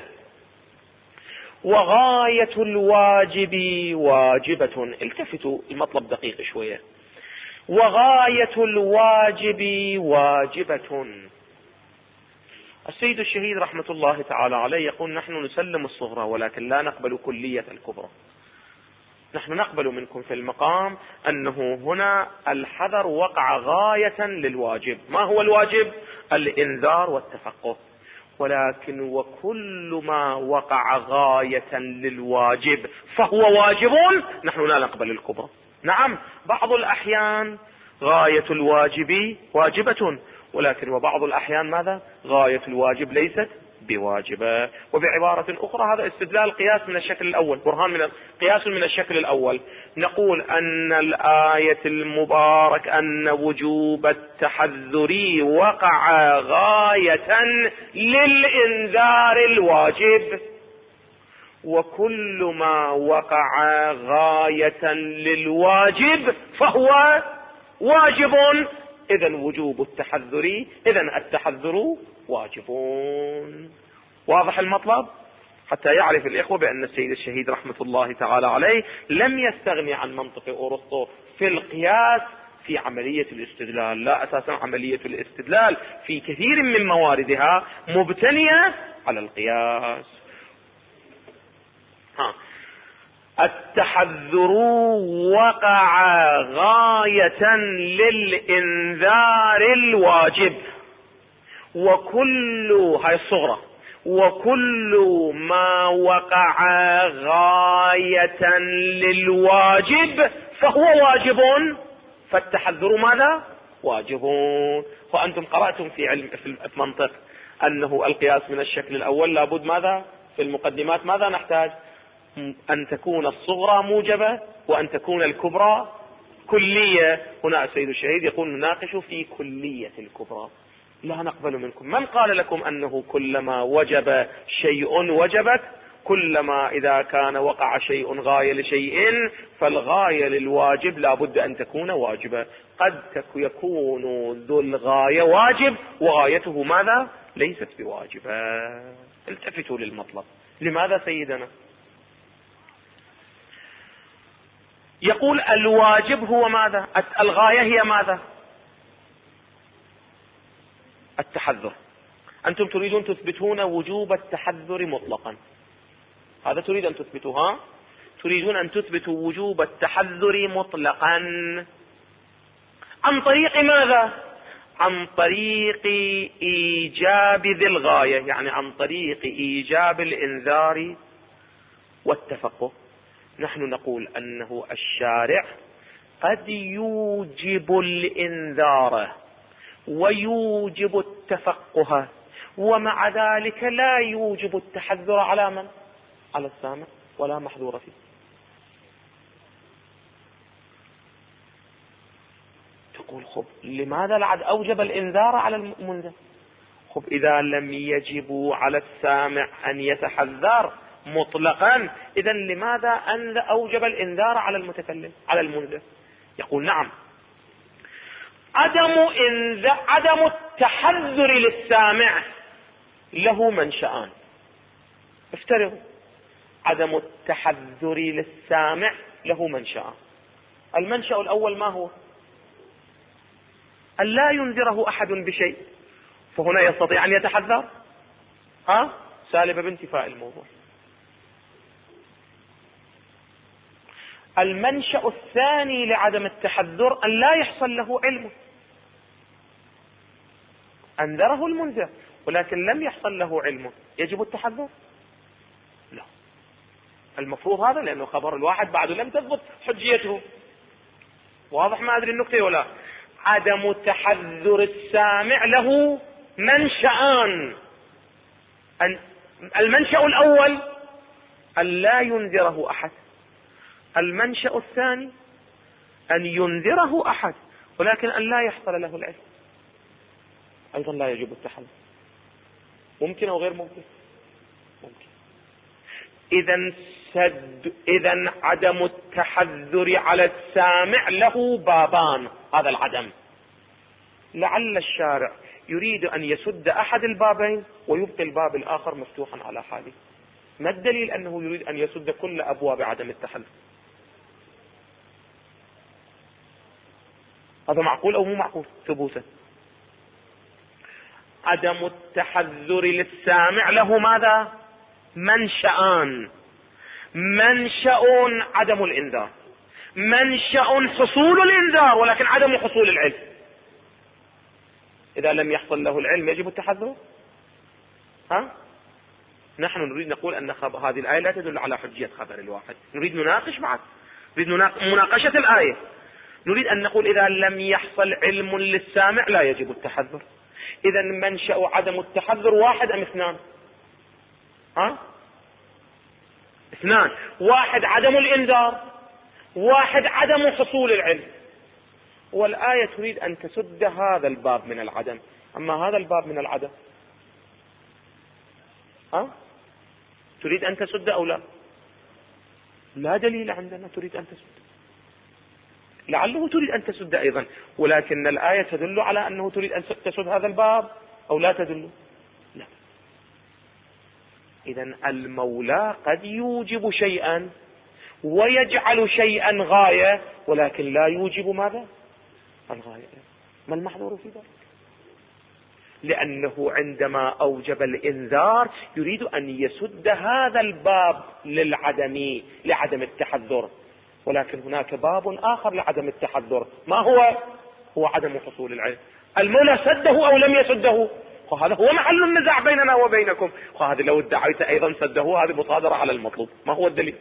وغاية الواجب واجبة. التفتوا، المطلب دقيق شوية. وغاية الواجب واجبة. السيد الشهيد رحمة الله تعالى عليه يقول نحن نسلم الصغرى ولكن لا نقبل كلية الكبرى. نحن نقبل منكم في المقام أنه هنا الحذر وقع غاية للواجب. ما هو الواجب؟ الإنذار والتفقه. ولكن وكل ما وقع غاية للواجب فهو واجب، نحن لا نقبل الكبرى. نعم، بعض الأحيان غاية الواجب واجبة، ولكن وبعض الأحيان ماذا؟ غاية الواجب ليست بواجبة. وبعبارة أخرى هذا استدلال قياس من الشكل الأول، برهان قياس من الشكل الأول. نقول أن الآية المبارك أن وجوب التحذر وقع غاية للإنذار الواجب، وكل ما وقع غاية للواجب فهو واجب. إذن وجوب التحذر، إذن التحذر واجبون. واضح المطلب؟ حتى يعرف الإخوة بأن السيد الشهيد رحمة الله تعالى عليه لم يستغني عن منطق أرسطو في القياس في عملية الاستدلال. لا، أساسا عملية الاستدلال في كثير من مواردها مبتنية على القياس. التحذر وقع غاية للإنذار الواجب، وكل هاي الصغرى، وكل ما وقع غاية للواجب فهو واجب، فالتحذر ماذا؟ واجب. وأنتم قرأتم في علم في المنطق أنه القياس من الشكل الأول لابد ماذا؟ في المقدمات ماذا نحتاج؟ أن تكون الصغرى موجبة وأن تكون الكبرى كلية. هنا السيد الشهيد يقول نناقش في كلية الكبرى. لا نقبل منكم. من قال لكم أنه كلما وجب شيء وجبت؟ كلما إذا كان وقع شيء غاية لشيء فالغاية للواجب لا بد أن تكون واجبة. قد يكون ذو الغاية واجب وغايته ماذا؟ ليست بواجبة. التفتوا للمطلب. لماذا سيدنا؟ يقول الواجب هو ماذا؟ الغاية هي ماذا؟ التحذر. أنتم تريدون تثبتون وجوب التحذر مطلقا، هذا تريد أن تثبتوها، تريدون أن تثبتوا وجوب التحذر مطلقا عن طريق ماذا؟ عن طريق إيجاب ذي الغاية، يعني عن طريق إيجاب الإنذار والتفقه. نحن نقول أنه الشارع قد يوجب الإنذار ويوجب التفقه، ومع ذلك لا يوجب التحذر على من؟ على السامع، ولا محذور فيه. تقول خب لماذا العد أوجب الإنذار على المنذر؟ خب إذا لم يجب على السامع أن يتحذر مطلقا، إذا لماذا أوجب الإنذار على المتكلم على المنذر؟ يقول نعم، عدم التحذر للسامع له منشأان. افترضوا عدم التحذر للسامع له منشأان. المنشأ الأول ما هو؟ أن لا ينذره أحد بشيء، فهنا يستطيع أن يتحذر سالب بانتفاء الموضوع. المنشأ الثاني لعدم التحذر أن لا يحصل له علم. أنذره المنذر ولكن لم يحصل له علم، يجب التحذر؟ لا، المفروض هذا، لأنه خبر الواحد بعد لم تثبت حجيته. واضح؟ ما أدري النقطة ولا؟ عدم تحذر السامع له منشأان. المنشأ الأول أن لا ينذره أحد، المنشأ الثاني أن ينذره أحد ولكن أن لا يحصل له العلم، أيضا لا يجب التحذر. ممكن أو غير ممكن؟ ممكن. إذا عدم التحذر على السامع له بابان. هذا العدم لعل الشارع يريد أن يسد أحد البابين ويبقي الباب الآخر مفتوحا على حاله. ما الدليل أنه يريد أن يسد كل أبواب عدم التحذر؟ هذا معقول أو مو معقول ثبوتا؟ عدم التحذر للسامع له ماذا؟ منشأان. منشأ عدم الإنذار، منشأ حصول الإنذار ولكن عدم حصول العلم. إذا لم يحصل له العلم يجب التحذر؟ نحن نريد نقول أن هذه الآية لا تدل على حجية خبر الواحد، نريد نناقش معك، نريد مناقشة الآية. نريد أن نقول إذا لم يحصل علم للسامع لا يجب التحذر. إذا منشأ عدم التحذر واحد أم اثنان؟ اثنان. واحد عدم الإنذار، واحد عدم حصول العلم. والآية تريد أن تسد هذا الباب من العدم، أما هذا الباب من العدم تريد أن تسد أو لا؟ لا دليل عندنا تريد أن تسد. لعله تريد أن تسد أيضا، ولكن الآية تدل على أنه تريد أن تسد هذا الباب أو لا تدل؟ لا. إذن المولى قد يوجب شيئا ويجعل شيئا غاية ولكن لا يوجب ماذا؟ الغاية. ما المحظور في ذلك؟ لأنه عندما أوجب الإنذار يريد أن يسد هذا الباب لعدم التحذر، ولكن هناك باب آخر لعدم التحذر. ما هو؟ هو عدم حصول العلم. المولى سده أو لم يسده؟ وهذا هو محل النزاع بيننا وبينكم. وهذا لو ادعيت أيضا سده هذه مصادرة على المطلوب. ما هو الدليل؟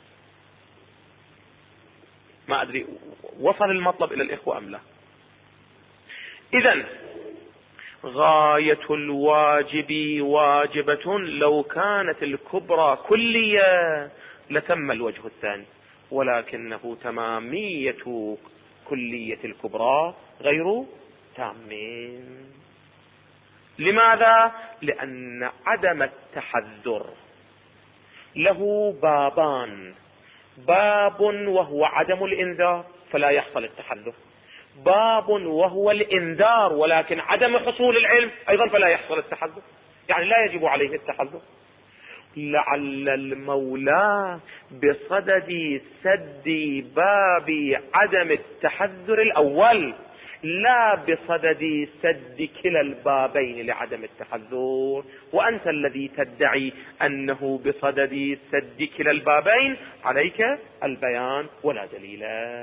ما أدري وصل المطلب إلى الإخوة أم لا. إذن غاية الواجب واجبة، لو كانت الكبرى كلية لتم الوجه الثاني، ولكنه تمامية كلية الكبرى غير تامين. لماذا؟ لأن عدم التحذر له بابان، باب وهو عدم الإنذار فلا يحصل التحذر، باب وهو الإنذار ولكن عدم حصول العلم أيضا فلا يحصل التحذر، يعني لا يجب عليه التحذر. لعل المولى بصدد سد باب عدم التحذر الأول، لا بصدد سد كلا البابين لعدم التحذر، وأنت الذي تدعي أنه بصدد سد كلا البابين، عليك البيان ولا دليل.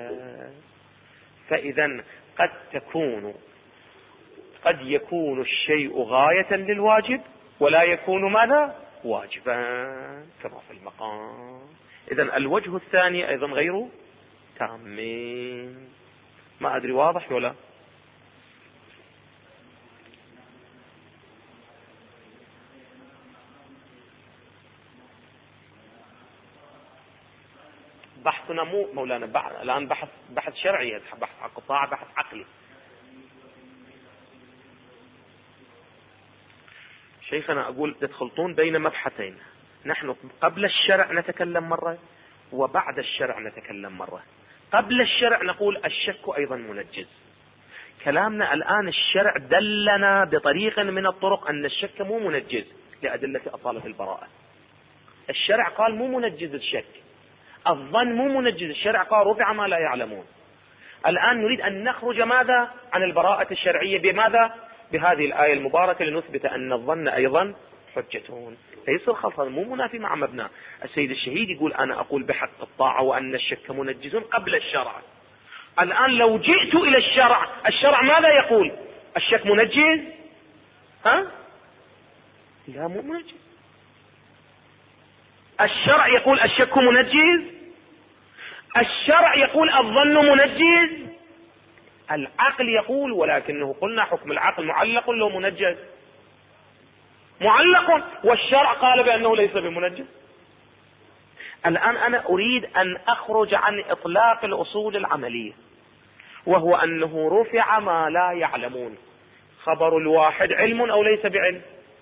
فإذا قد يكون الشيء غاية للواجب ولا يكون ماذا؟ واجبا كما في المقام. إذا الوجه الثاني أيضا غير تام. ما أدري واضح ولا؟ بحثنا مو مولانا الآن بحث شرعي، بحث قطاع، بحث عقلي. شيخنا أقول تدخلطون بين مبحثين، نحن قبل الشرع نتكلم مرة وبعد الشرع نتكلم مرة. قبل الشرع نقول الشك أيضا منجز. كلامنا الآن الشرع دلنا بطريق من الطرق أن الشك مو منجز لأدلة أصالة البراءة. الشرع قال مو منجز الشك، الظن مو منجز، الشرع قال رفع ما لا يعلمون. الآن نريد أن نخرج ماذا عن البراءة الشرعية بماذا؟ بهذه الآية المباركة لنثبت أن الظن أيضا حجتون. ليس الخلط مو منافي مع مبنى. السيد الشهيد يقول أنا أقول بحق الطاعة وأن الشك منجز قبل الشرع. الآن لو جئت إلى الشرع ماذا يقول؟ الشك منجز؟ لا مو منجز. الشرع يقول الشك منجز، الشرع يقول الظن منجز، العقل يقول ولكنه قلنا حكم العقل معلق له منجز، معلق، والشرع قال بأنه ليس بمنجز. الآن أنا أريد أن أخرج عن إطلاق الأصول العملية، وهو أنه رفع ما لا يعلمون. خبر الواحد علم أو ليس بعلم؟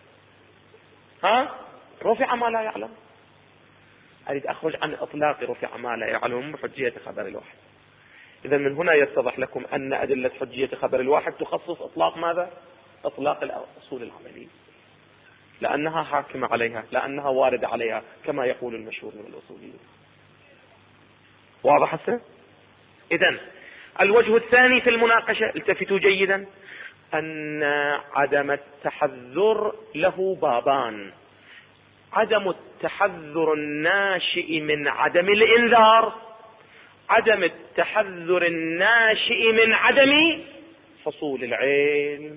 رفع ما لا يعلم. أريد أخرج عن إطلاق رفع ما لا يعلم بحجية خبر الواحد. إذا من هنا يتضح لكم أن أدلة حجية خبر الواحد تخصص إطلاق ماذا؟ إطلاق الأصول العملية، لأنها حاكمة عليها، لأنها واردة عليها كما يقول المشهور من الأصوليين. واضح هسه؟ إذن الوجه الثاني في المناقشة، التفتوا جيدا، أن عدم التحذر له بابان: عدم التحذر الناشئ من عدم الإنذار، عدم التحذر الناشئ من عدم حصول العلم.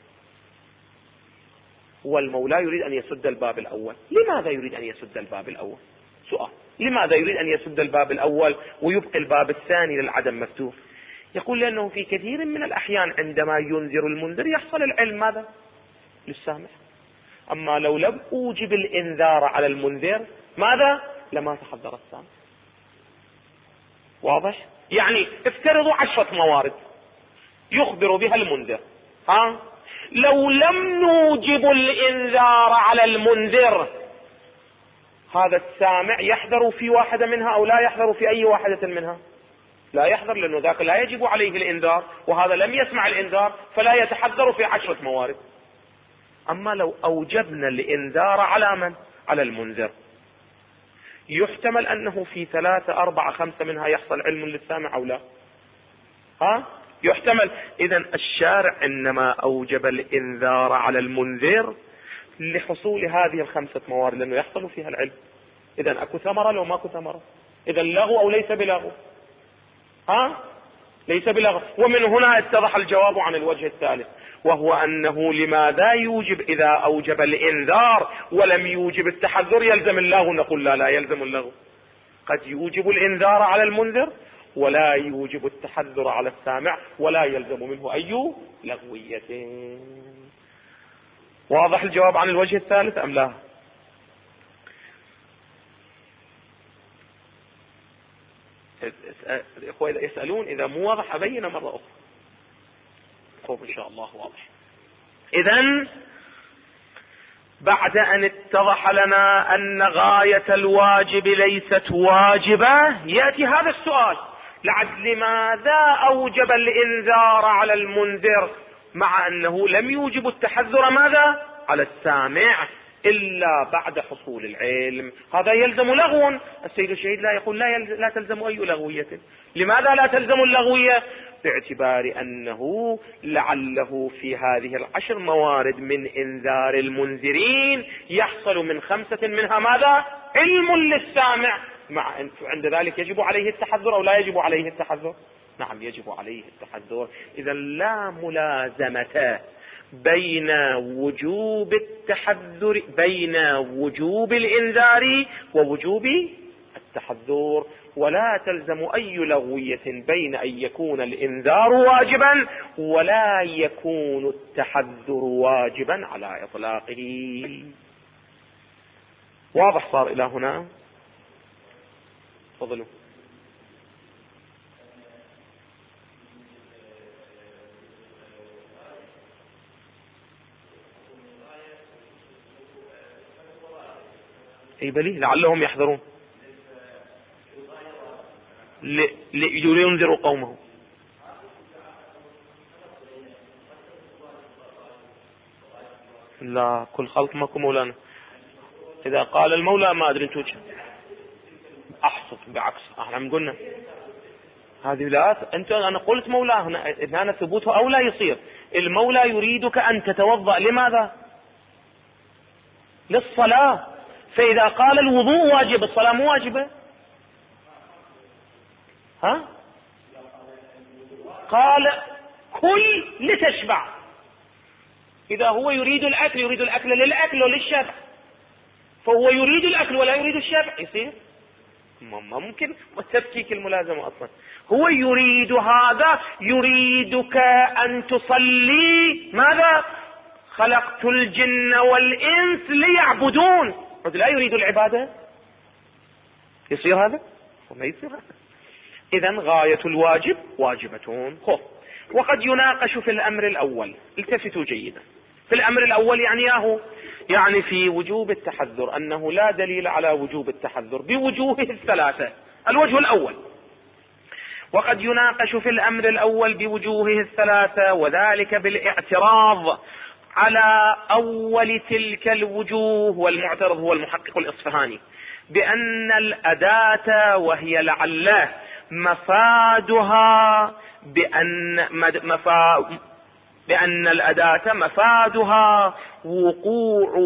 والمولى يريد أن يسد الباب الأول. لماذا يريد أن يسد الباب الأول؟ سؤال: لماذا يريد أن يسد الباب الأول ويبقي الباب الثاني للعدم مفتوح؟ يقول لأنه في كثير من الأحيان عندما ينذر المنذر يحصل العلم ماذا؟ للسامع. أما لو لم أوجب الإنذار على المنذر ماذا؟ لما تحذر السامع. واضح؟ يعني افترضوا 10 موارد يخبر بها المنذر، لو لم نوجب الإنذار على المنذر هذا السامع يحذر في واحدة منها أو لا يحذر في أي واحدة منها؟ لا يحذر، لأنه ذاك لا يجب عليه الإنذار، وهذا لم يسمع الإنذار فلا يتحذر في 10 موارد. أما لو أوجبنا الإنذار على من؟ على المنذر، يحتمل أنه في 3 4 5 منها يحصل علم للسامع أو لا؟ يحتمل. إذن الشارع إنما أوجب الإنذار على المنذر لحصول هذه ال5 موارد، لأنه يحصل فيها العلم. إذن أكو ثمرة لو ماكو ثمرة؟ إذن لغو أو ليس بلغو؟ ليس بلغو. ومن هنا اتضح الجواب عن الوجه الثالث، وهو أنه لماذا يوجب إذا أوجب الإنذار ولم يوجب التحذر يلزم اللغو؟ نقول لا يلزم اللغو. قد يوجب الإنذار على المنذر ولا يوجب التحذر على السامع، ولا يلزم منه أي لغوية. واضح الجواب عن الوجه الثالث أم لا؟ الإخوة إذا يسألون، إذا مو واضح أبين مرة أخرى. خوف إن شاء الله واضح. إذن بعد أن اتضح لنا أن غاية الواجب ليست واجبة، يأتي هذا السؤال: لماذا أوجب الإنذار على المنذر مع أنه لم يوجب التحذر ماذا؟ على السامع؟ إلا بعد حصول العلم، هذا يلزم لغو. السيد الشهيد لا يقول لا تلزم أي لغوية. لماذا لا تلزم اللغوية؟ باعتبار أنه لعله في هذه العشر موارد من إنذار المنذرين يحصل من 5 منها ماذا؟ علم للسامع، عند ذلك يجب عليه التحذر أو لا يجب عليه التحذر؟ نعم يجب عليه التحذر. إذا لا ملازمة بين وجوب التحذر، بين وجوب الإنذار ووجوب التحذر، ولا تلزم أي لغوية بين أن يكون الإنذار واجبا ولا يكون التحذر واجبا على إطلاقه. واضح صار إلى هنا؟ تفضلوا. اي بلي لعلهم يحذرون لينذروا قومهم. لا كل خلط ماكو مولانا. اذا قال المولى ما ادري انتو احصد بعكس احنا من قلنا هذه لا انا قلت مولى هنا اذا انا ثبوته او لا يصير. المولى يريدك ان تتوضأ لماذا؟ للصلاة. فاذا قال الوضوء واجب الصلاة مو واجبة. ها قال كل لتشبع. اذا هو يريد الاكل للاكل وللشبع، فهو يريد الاكل ولا يريد الشبع، يصير ممكن تفكيك الملازمة اصلا. هو يريد هذا، يريدك ان تصلي ماذا؟ خلقت الجن والانس ليعبدون. لا يريد العبادة، يصير هذا؟ ما يصير هذا. اذا غاية الواجب واجبة. وقد يناقش في الامر الاول، التفتوا جيدا، في الامر الاول يعني في وجوب التحذر انه لا دليل على وجوب التحذر بوجوهه الثلاثة. الوجه الاول وقد يناقش في الامر الاول بوجوهه الثلاثة، وذلك بالاعتراض على اول تلك الوجوه، والمعترض هو المحقق الاصفهاني، بان الاداة وهي لعله مفادها بأن الأداة مفادها وقوع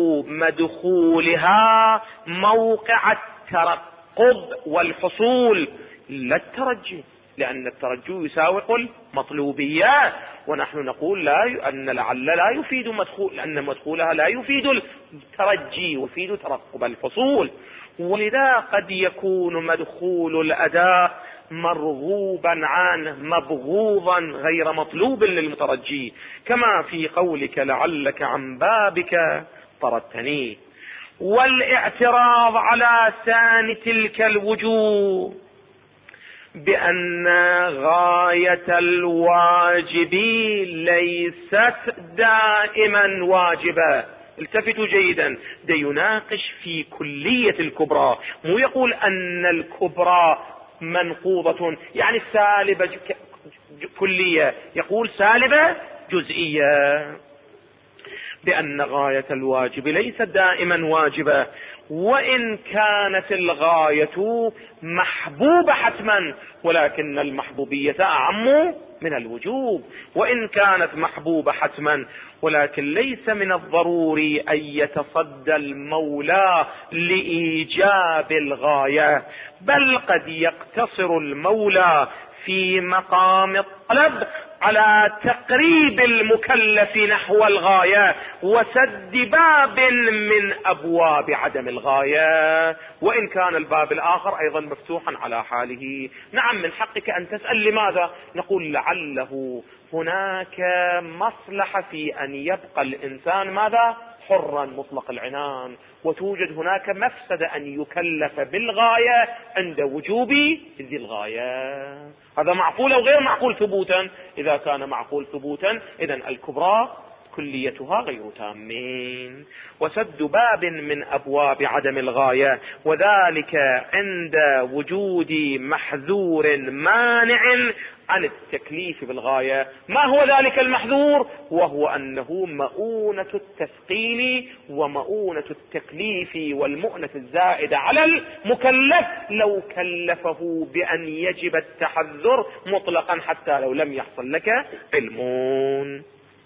مدخولها موقع الترقب والحصول لا الترجي، لأن الترجي يساوق المطلوبيات، ونحن نقول أن لعل لا يفيد مدخول، لأن مدخولها لا يفيد الترجي، يفيد ترقب الحصول. ولذا قد يكون مدخول الأداة مرغوبا عنه مبغوضا غير مطلوب للمترجي، كما في قولك لعلك عن بابك طردتني. والاعتراض على ثاني تلك الوجوه بأن غاية الواجب ليست دائما واجبة. التفتوا جيدا، ده يناقش في كلية الكبرى، مو يقول أن الكبرى منقوضة يعني سالبة كلية، يقول سالبة جزئية، بأن غاية الواجب ليست دائما واجبة، وإن كانت الغاية محبوبة حتما، ولكن المحبوبية أعم من الوجوب. وإن كانت محبوبة حتما، ولكن ليس من الضروري أن يتصدى المولى لإيجاب الغاية، بل قد يقتصر المولى في مقام الطلب على تقريب المكلف نحو الغاية وسد باب من أبواب عدم الغاية، وإن كان الباب الآخر أيضا مفتوحا على حاله. نعم من حقك أن تسأل لماذا، نقول لعله هناك مصلحة في أن يبقى الإنسان ماذا؟ حرا مطلق العنان، وتوجد هناك مفسدة أن يكلف بالغاية عند وجوب ذي الغاية. هذا معقول أو غير معقول ثبوتا؟ إذا كان معقول ثبوتا إذن الكبرى كليتها غير تامين. وسد باب من أبواب عدم الغاية، وذلك عند وجود محذور مانع عن التكليف بالغاية. ما هو ذلك المحذور؟ وهو أنه مؤونة التثقيل ومؤونة التكليف والمؤنة الزائدة على المكلف لو كلفه بأن يجب التحذر مطلقا حتى لو لم يحصل لك علم.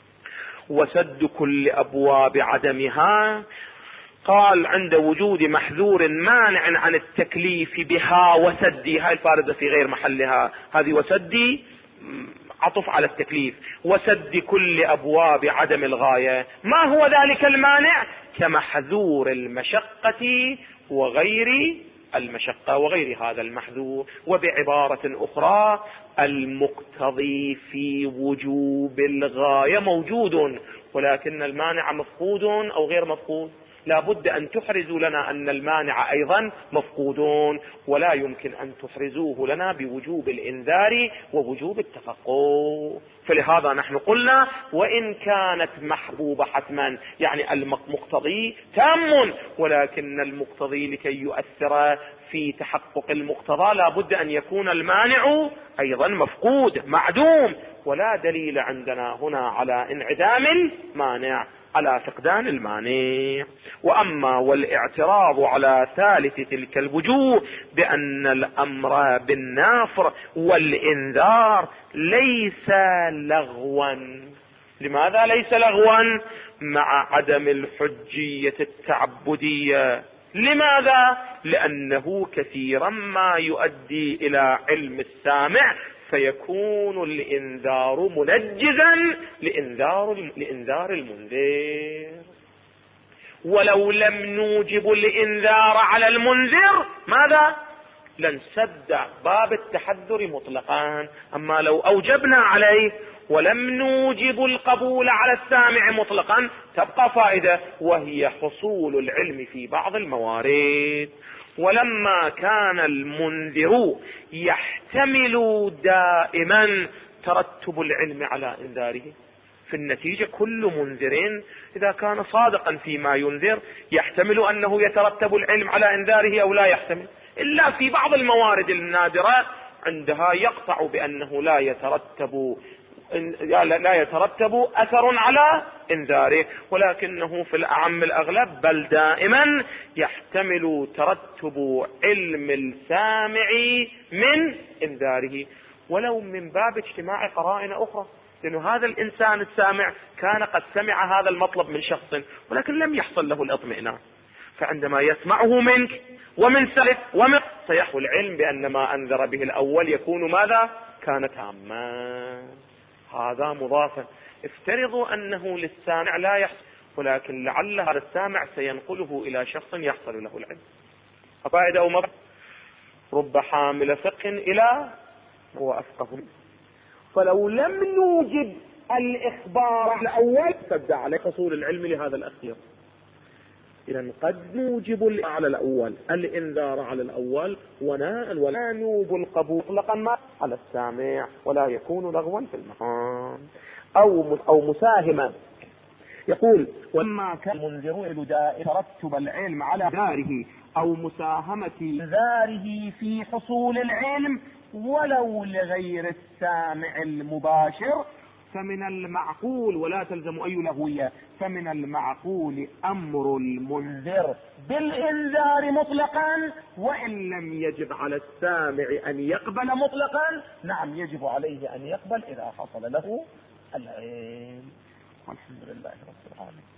وسد كل أبواب عدمها، قال عند وجود محذور مانع عن التكليف بها وسدي، هاي الفارزة في غير محلها، هذه وسدي عطف على التكليف. وسد كل أبواب عدم الغاية، ما هو ذلك المانع؟ كمحذور المشقة وغير المشقة وغير هذا المحذور. وبعبارة أخرى المقتضي في وجوب الغاية موجود، ولكن المانع مفقود أو غير مفقود. لا بد أن تحرزوا لنا أن المانع أيضا مفقودون، ولا يمكن أن تحرزوه لنا بوجوب الإنذار ووجوب التفقه. فلهذا نحن قلنا وإن كانت محبوبة حتما، يعني المقتضي تام، ولكن المقتضي لكي يؤثر في تحقق المقتضى لا بد أن يكون المانع أيضا مفقود معدوم، ولا دليل عندنا هنا على انعدام المانع، على فقدان المانع. وأما والاعتراض على ثالث تلك الوجوه بأن الأمر بالنافر والإنذار ليس لغوا. لماذا ليس لغوا؟ مع عدم الحجية التعبدية. لماذا؟ لأنه كثيرا ما يؤدي إلى علم السامع، فيكون الإنذار منجزا لإنذار المنذر. ولو لم نوجب الإنذار على المنذر ماذا؟ لنسد باب التحذر مطلقا. أما لو أوجبنا عليه ولم نوجب القبول على السامع مطلقا تبقى فائدة، وهي حصول العلم في بعض الموارد. ولما كان المنذر يحتمل دائما ترتب العلم على انذاره، في النتيجة كل منذر إذا كان صادقا فيما ينذر يحتمل أنه يترتب العلم على انذاره أو لا يحتمل، إلا في بعض الموارد النادرة عندها يقطع بأنه لا يترتب أثر على انذاره، ولكنه في الأعم الأغلب بل دائما يحتمل ترتب علم السامع من انذاره، ولو من باب اجتماع قرائن أخرى. لأنه هذا الإنسان السامع كان قد سمع هذا المطلب من شخص ولكن لم يحصل له الاطمئنان، فعندما يسمعه منك ومن سلف سيحصل العلم بأن ما أنذر به الأول يكون ماذا؟ كان تاما. هذا مضافا. افترضوا أنه للسامع لا يحصل، ولكن لعل هذا السامع سينقله إلى شخص يحصل له العلم. فائدة أو مبارك؟ رب حامل فقه إلى هو أفقه. فلو لم نوجد الإخبار الأول سد عليه حصول العلم لهذا الأخير. إذن قد نوجب على الأول الإنذار على الأول ولا نوجب القبول مطلقا ما على السامع، ولا يكون لغوا في المقام أو مساهما. يقول وما كان المنذر ترتب العلم على داره أو مساهمة داره في حصول العلم ولو لغير السامع المباشر، فمن المعقول، ولا تلزم أي لغوية، فمن المعقول أمر المنذر بالإنذار مطلقا، وإن لم يجب على السامع أن يقبل مطلقا نعم يجب عليه أن يقبل إذا حصل له العلم. والحمد لله رب العالمين.